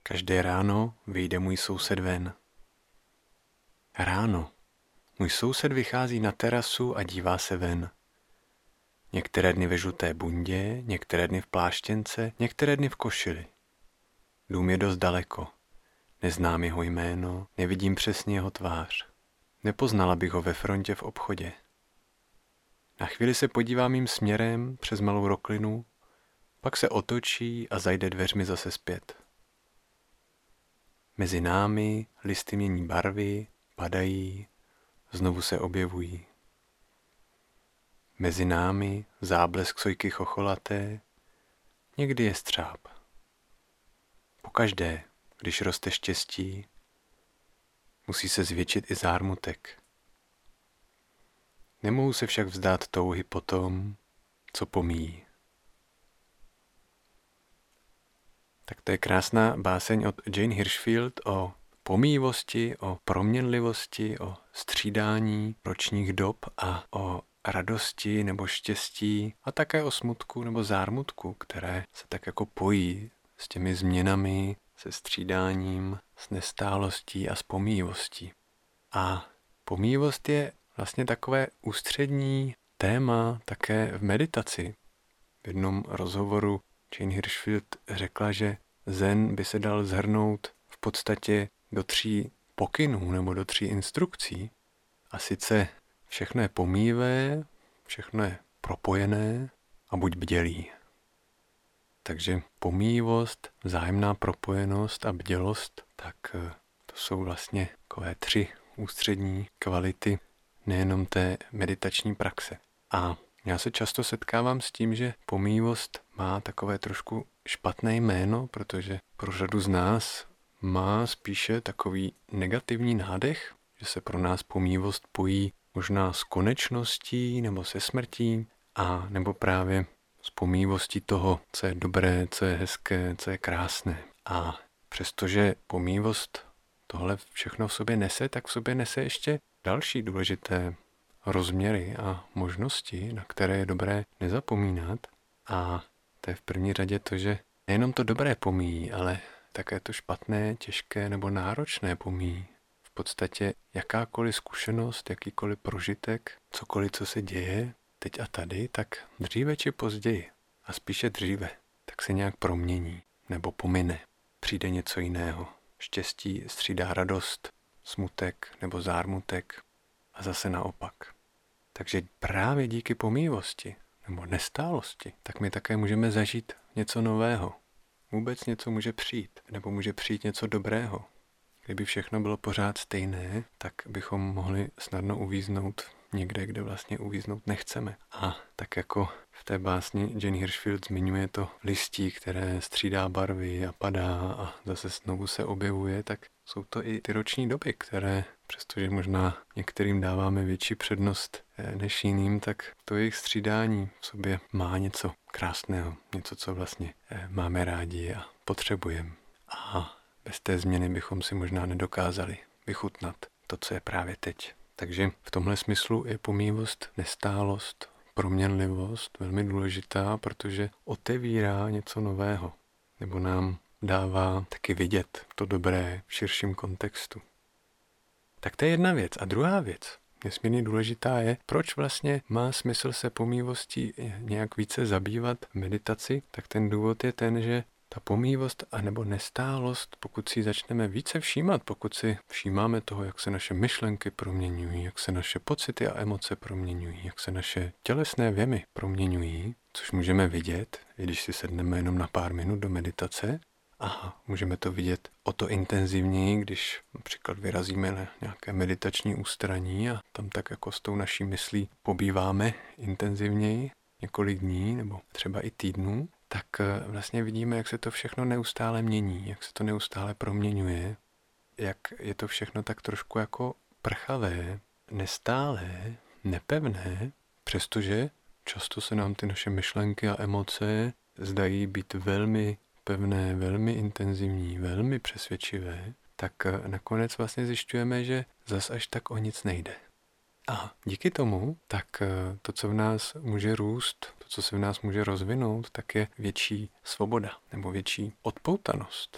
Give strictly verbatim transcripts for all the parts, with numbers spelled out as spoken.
Každé ráno vyjde můj soused ven. Ráno. Můj soused vychází na terasu a dívá se ven. Některé dny ve žluté bundě, některé dny v pláštěnce, některé dny v košili. Dům je dost daleko. Neznám jeho jméno, nevidím přesně jeho tvář. Nepoznala bych ho ve frontě v obchodě. Na chvíli se podívám jím směrem přes malou roklinu, pak se otočí a zajde dveřmi zase zpět. Mezi námi listy mění barvy, padají, znovu se objevují. Mezi námi záblesk sojky chocholaté, někdy je střáb. Pokaždé, když roste štěstí, musí se zvětšit i zármutek. Nemohu se však vzdát touhy po tom, co pomíjí. Tak to je krásná báseň od Jane Hirshfield o pomíjivosti, o proměnlivosti, o střídání ročních dob a o radosti nebo štěstí a také o smutku nebo zármutku, které se tak jako pojí s těmi změnami, se střídáním, s nestálostí a s pomíjivostí. A pomíjivost je vlastně takové ústřední téma také v meditaci. V jednom rozhovoru Jane Hirshfield řekla, že zen by se dal shrnout v podstatě do tří pokynů nebo do tří instrukcí. A sice všechno je pomíjivé, všechno je propojené a buď bdělý. Takže pomíjivost, vzájemná propojenost a bdělost, tak to jsou vlastně takové tři ústřední kvality nejenom té meditační praxe. A já se často setkávám s tím, že pomíjivost má takové trošku špatné jméno, protože pro řadu z nás má spíše takový negativní nádech, že se pro nás pomíjivost pojí možná s konečností nebo se smrtí a nebo právě s pomíjivostí toho, co je dobré, co je hezké, co je krásné. A přestože pomíjivost tohle všechno v sobě nese, tak v sobě nese ještě další důležité rozměry a možnosti, na které je dobré nezapomínat. A to je v první řadě to, že nejenom to dobré pomíjí, ale také to špatné, těžké nebo náročné pomíjí. V podstatě jakákoliv zkušenost, jakýkoliv prožitek, cokoliv, co se děje teď a tady, tak dříve či později, a spíše dříve, tak se nějak promění nebo pomine. Přijde něco jiného. Štěstí střídá radost, smutek nebo zármutek a zase naopak. Takže právě díky pomíjivosti nebo nestálosti, tak my také můžeme zažít něco nového. Vůbec něco může přijít, nebo může přijít něco dobrého. Kdyby všechno bylo pořád stejné, tak bychom mohli snadno uvíznout někde, kde vlastně uvíznout nechceme. A tak jako v té básni Jane Hirshfield zmiňuje to listí, které střídá barvy a padá a zase znovu se objevuje, tak jsou to i ty roční doby, které, přestože možná některým dáváme větší přednost než jiným, tak to jejich střídání v sobě má něco krásného, něco, co vlastně máme rádi a potřebujeme. A bez té změny bychom si možná nedokázali vychutnat to, co je právě teď. Takže v tomhle smyslu je pomíjivost, nestálost, proměnlivost velmi důležitá, protože otevírá něco nového, nebo nám dává taky vidět to dobré v širším kontextu. Tak to je jedna věc. A druhá věc, nesmírně důležitá je, proč vlastně má smysl se pomíjivostí nějak více zabývat v meditaci, tak ten důvod je ten, že ta pomíjivost anebo nestálost, pokud si začneme více všímat, pokud si všímáme toho, jak se naše myšlenky proměňují, jak se naše pocity a emoce proměňují, jak se naše tělesné věmy proměňují, což můžeme vidět, i když si sedneme jenom na pár minut do meditace, a můžeme to vidět o to intenzivněji, když například vyrazíme na nějaké meditační ústraní a tam tak jako s tou naší myslí pobýváme intenzivněji několik dní nebo třeba i týdnů, tak vlastně vidíme, jak se to všechno neustále mění, jak se to neustále proměňuje, jak je to všechno tak trošku jako prchavé, nestálé, nepevné, přestože často se nám ty naše myšlenky a emoce zdají být velmi pevné, velmi intenzivní, velmi přesvědčivé, tak nakonec vlastně zjišťujeme, že zas až tak o nic nejde. A díky tomu, tak to, co v nás může růst, to, co se v nás může rozvinout, tak je větší svoboda nebo větší odpoutanost.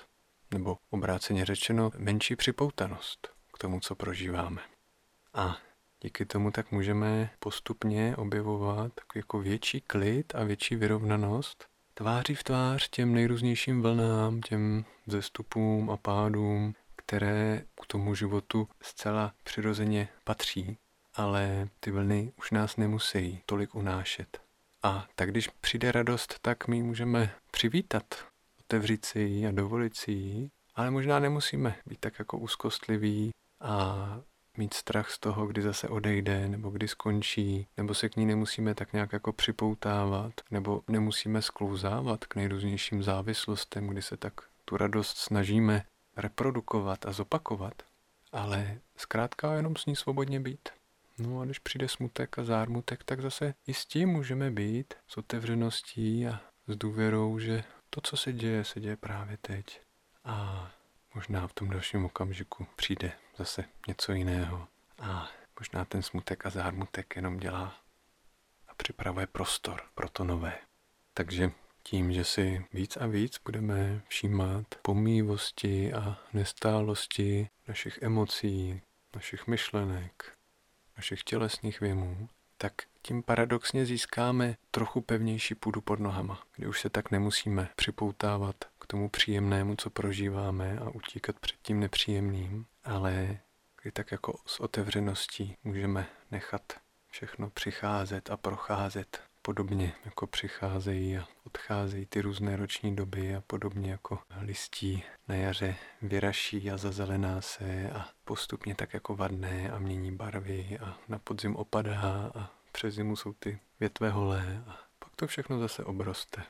nebo obráceně řečeno menší připoutanost k tomu, co prožíváme. A díky tomu tak můžeme postupně objevovat takový jako větší klid a větší vyrovnanost tváří v tvář těm nejrůznějším vlnám, těm vzestupům a pádům, které k tomu životu zcela přirozeně patří, ale ty vlny už nás nemusí tolik unášet. A tak když přijde radost, tak my ji můžeme přivítat, otevřít si ji a dovolit si ji, ale možná nemusíme být tak jako úzkostliví a mít strach z toho, kdy zase odejde, nebo kdy skončí, nebo se k ní nemusíme tak nějak jako připoutávat, nebo nemusíme sklouzávat k nejrůznějším závislostem, kdy se tak tu radost snažíme reprodukovat a zopakovat, ale zkrátka jenom s ní svobodně být. No a když přijde smutek a zármutek, tak zase i s tím můžeme být s otevřeností a s důvěrou, že to, co se děje, se děje právě teď. A možná v tom dalším okamžiku přijde zase něco jiného. A možná ten smutek a zármutek jenom dělá a připravuje prostor pro to nové. Takže tím, že si víc a víc budeme všímat pomíjivosti a nestálosti našich emocí, našich myšlenek, našich tělesných věmů, tak tím paradoxně získáme trochu pevnější půdu pod nohama, kdy už se tak nemusíme připoutávat k tomu příjemnému, co prožíváme a utíkat před tím nepříjemným, ale kdy tak jako s otevřeností můžeme nechat všechno přicházet a procházet podobně jako přicházejí a odcházejí ty různé roční doby a podobně jako listí na jaře vyraší a zazelená se a postupně tak jako vadne a mění barvy a na podzim opadá a přes zimu jsou ty větve holé a pak to všechno zase obroste.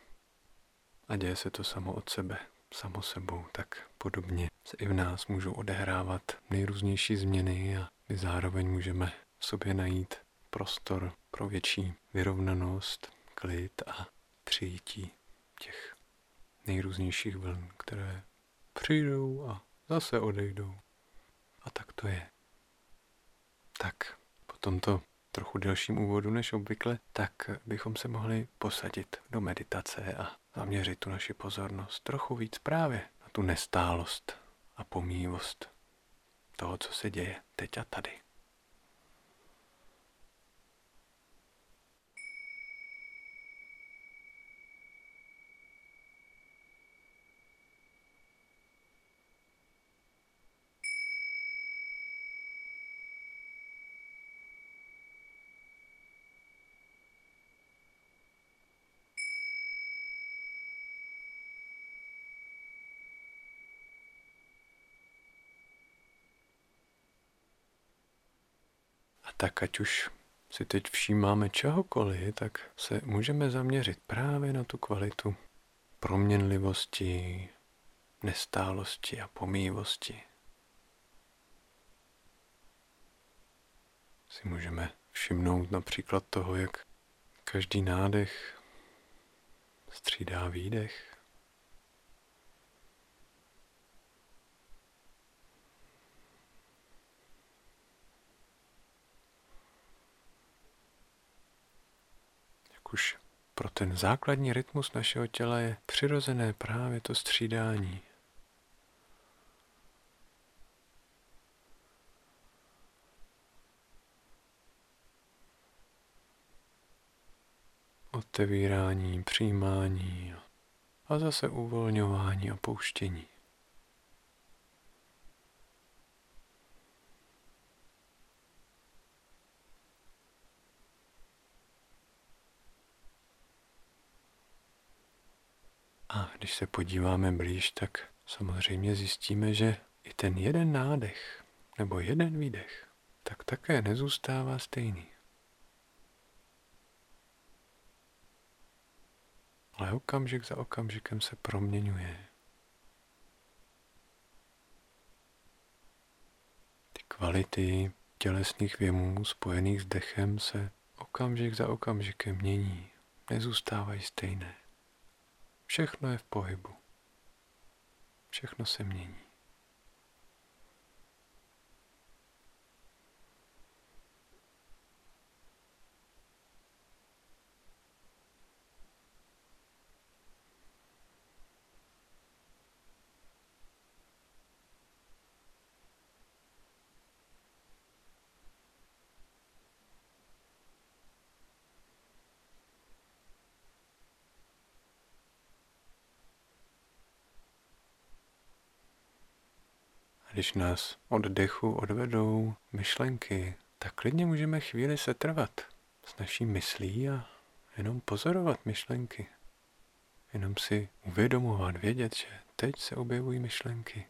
A děje se to samo od sebe, samo sebou, tak podobně se i v nás můžou odehrávat nejrůznější změny a my zároveň můžeme v sobě najít prostor pro větší vyrovnanost, klid a přijetí těch nejrůznějších vln, které přijdou a zase odejdou. A tak to je. Tak po tomto trochu delším úvodu než obvykle, tak bychom se mohli posadit do meditace a zaměřit tu naši pozornost trochu víc právě na tu nestálost a pomíjivost toho, co se děje teď a tady. A tak ať už si teď všímáme čehokoliv, tak se můžeme zaměřit právě na tu kvalitu proměnlivosti, nestálosti a pomíjivosti. Si můžeme všimnout například toho, jak každý nádech střídá výdech. Jak už pro ten základní rytmus našeho těla je přirozené právě to střídání. Otevírání, přijímání a zase uvolňování a pouštění. A když se podíváme blíž, tak samozřejmě zjistíme, že i ten jeden nádech nebo jeden výdech tak také nezůstává stejný. Ale okamžik za okamžikem se proměňuje. Ty kvality tělesných věmů spojených s dechem se okamžik za okamžikem mění, nezůstávají stejné. Všechno je v pohybu. Všechno se mění. když nás od dechu odvedou myšlenky, tak klidně můžeme chvíli setrvat s naší myslí a jenom pozorovat myšlenky. Jenom si uvědomovat, vědět, že teď se objevují myšlenky.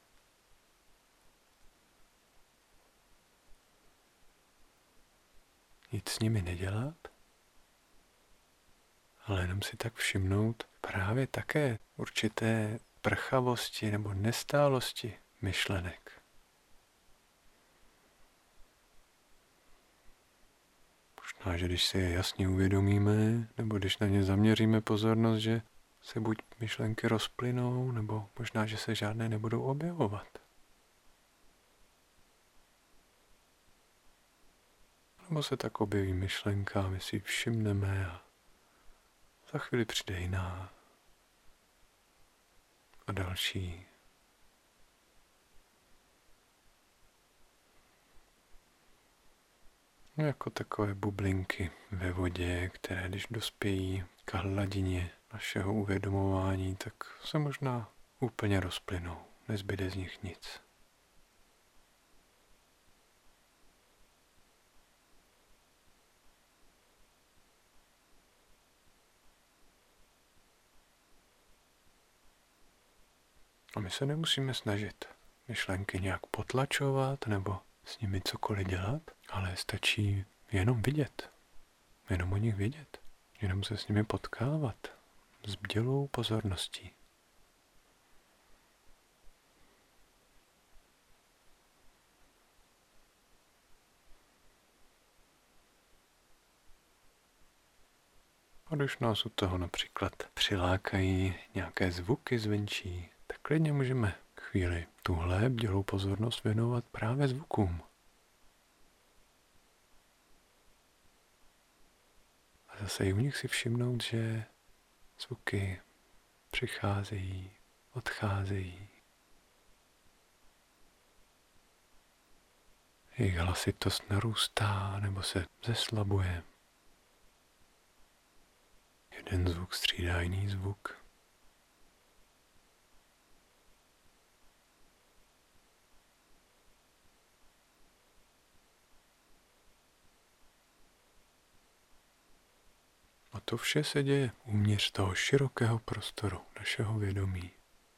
Nic s nimi nedělat, ale jenom si tak všimnout právě také určité prchavosti nebo nestálosti myšlenek. Možná, že když si je jasně uvědomíme, nebo když na ně zaměříme pozornost, že se buď myšlenky rozplynou, nebo možná, že se žádné nebudou objevovat. Nebo se tak objeví myšlenka, my si ji všimneme a za chvíli přijde jiná a další. No jako takové bublinky ve vodě, které když dospějí k hladině našeho uvědomování, tak se možná úplně rozplynou. Nezbyde z nich nic. A my se nemusíme snažit myšlenky nějak potlačovat nebo s nimi cokoliv dělat, ale stačí jenom vidět, jenom o nich vědět, jenom se s nimi potkávat s bdělou pozorností. A když nás u toho například přilákají nějaké zvuky zvenčí, tak klidně můžeme chvíli tuhle bdělou pozornost věnovat právě zvukům. A zase i u nich si všimnout, že zvuky přicházejí, odcházejí. Jejich hlasitost narůstá nebo se zeslabuje. Jeden zvuk střídá jiný zvuk. A to vše se děje uvnitř toho širokého prostoru našeho vědomí.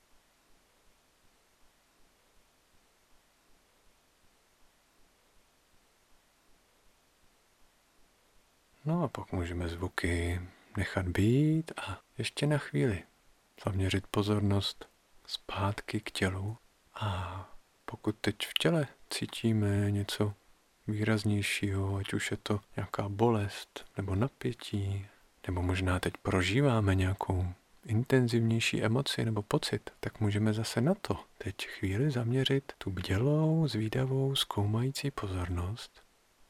No a pak můžeme zvuky nechat být a ještě na chvíli zaměřit pozornost zpátky k tělu. A pokud teď v těle cítíme něco výraznějšího, ať už je to nějaká bolest nebo napětí, nebo možná teď prožíváme nějakou intenzivnější emoci nebo pocit, tak můžeme zase na to teď chvíli zaměřit tu bdělou, zvídavou, zkoumající pozornost.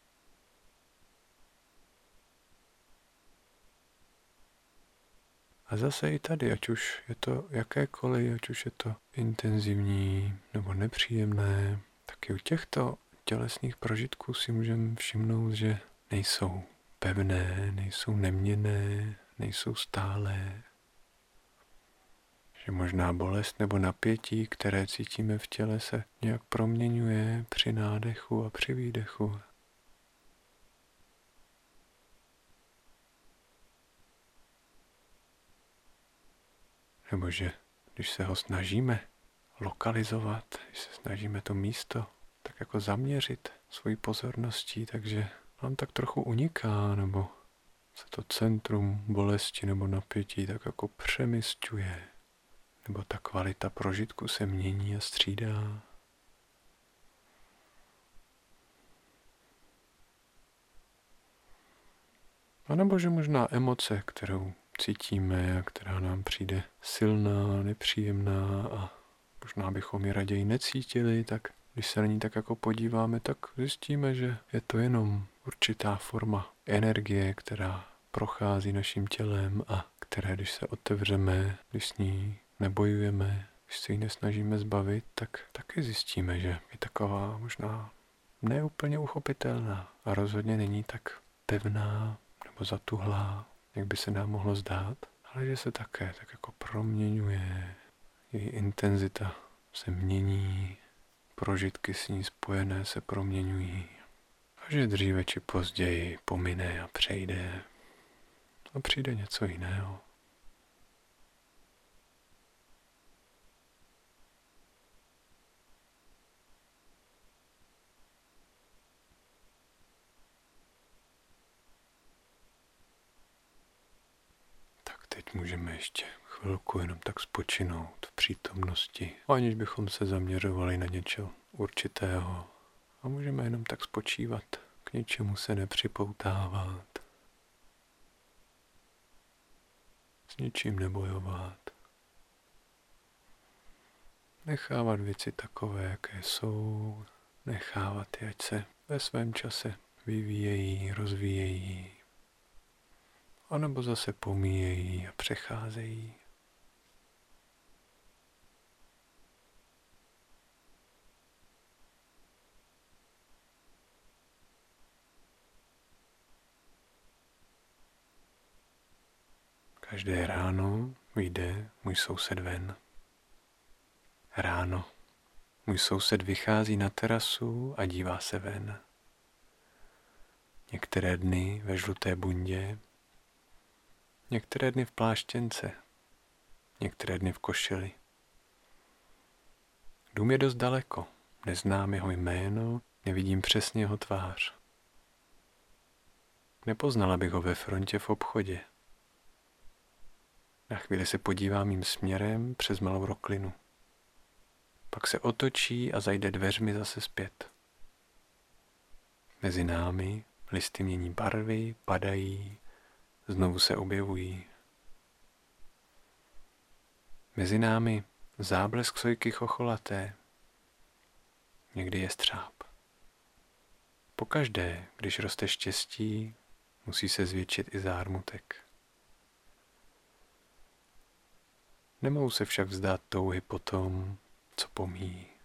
A zase i tady, ať už je to jakékoliv, ať už je to intenzivní nebo nepříjemné, tak i u těchto tělesných prožitků si můžeme všimnout, že nejsou pevné, nejsou neměnné, nejsou stálé. Že možná bolest nebo napětí, které cítíme v těle, se nějak proměňuje při nádechu a při výdechu. Nebo že když se ho snažíme lokalizovat, když se snažíme to místo tak jako zaměřit svojí pozorností, takže nám tak trochu uniká, nebo se to centrum bolesti nebo napětí tak jako přemysťuje, nebo ta kvalita prožitku se mění a střídá. A nebo že možná emoce, kterou cítíme a která nám přijde silná, nepříjemná a možná bychom ji raději necítili, tak když se na ní tak jako podíváme, tak zjistíme, že je to jenom určitá forma energie, která prochází naším tělem a které, když se otevřeme, když s ní nebojujeme, když se ji nesnažíme zbavit, tak taky zjistíme, že je taková možná neúplně uchopitelná a rozhodně není tak pevná nebo zatuhlá, jak by se nám mohlo zdát, ale že se také tak jako proměňuje, její intenzita se mění, prožitky s ní spojené se proměňují a že dříve či později pomine a přejde a přijde něco jiného. Teď můžeme ještě chvilku jenom tak spočinout v přítomnosti, aniž bychom se zaměřovali na něco určitého. A můžeme jenom tak spočívat, k něčemu se nepřipoutávat, s ničím nebojovat. Nechávat věci takové, jaké jsou, nechávat je, ať se ve svém čase vyvíjejí, rozvíjejí. A nebo zase pomíjejí a přecházejí. Každé ráno vyjde můj soused ven. Ráno můj soused vychází na terasu a dívá se ven. Některé dny ve žluté bundě, některé dny v pláštěnce, některé dny v košili. Dům je dost daleko, neznám jeho jméno, nevidím přesně jeho tvář. Nepoznala bych ho ve frontě v obchodě. Na chvíli se podívám jím směrem přes malou roklinu. Pak se otočí a zajde dveřmi zase zpět. Mezi námi listy mění barvy, padají, znovu se objevují. Mezi námi záblesk sojky chocholaté. Někdy je střáp. Pokaždé, když roste štěstí, musí se zvětšit i zármutek. Nemohu se však vzdát touhy po tom, co pomíjí.